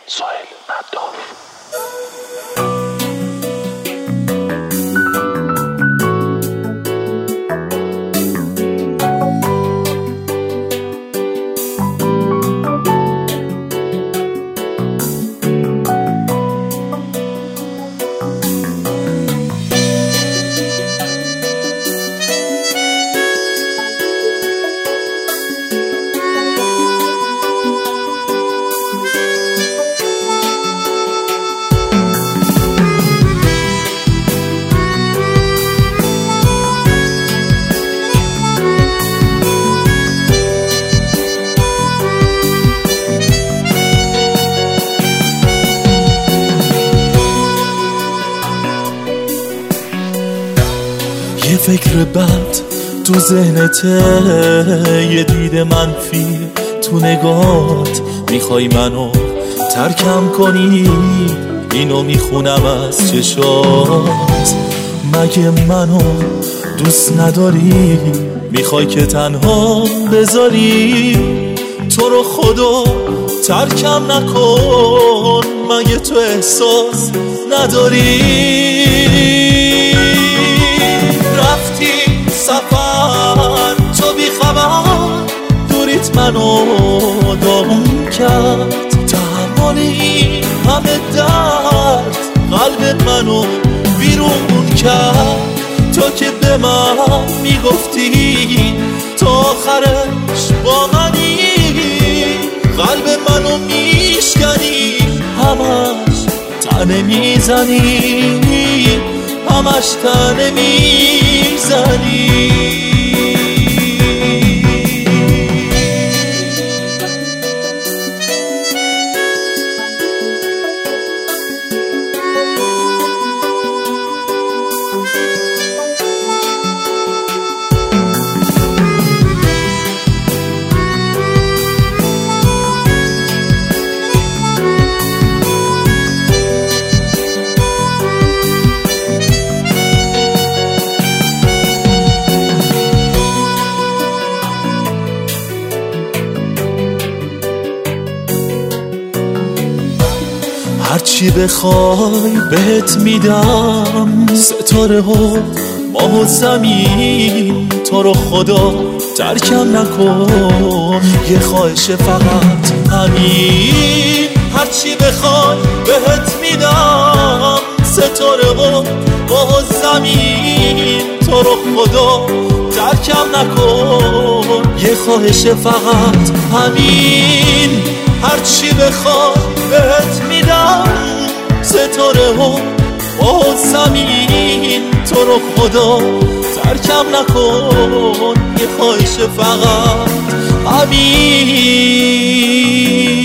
سهیل مداح. یه فکر بد تو ذهنته، یه دید منفی تو نگات، میخوای منو ترکم کنی، اینو میخونم از چشات. مگه منو دوست نداری؟ میخوای که تنها بذاری؟ تو رو خدا ترکم نکن، مگه تو احساس نداری؟ رفتی سفر تو بی خبر، دوریت منو داغون کرد. تحملی همه درد قلب منو بیرون کرد. تو که به من میگفتی تا آخرش با منی، قلب منو میشکنی، همش تنه میزنی، همش تنه میزنی. هرچی بخوای بهت میدم، ستاره ها ماه و زمین. تو رو خدا ترکم نکن، یه خواهش فقط همین. هرچی بخوای بهت میدم، ستاره ها ماه و زمین. تو رو خدا ترکم نکن، یه خواهش فقط همین. هرچی بخوای بهت میدم، ستاره ها با زمین. تو رو خدا ترکم نکن، یه خواهش فقط همین.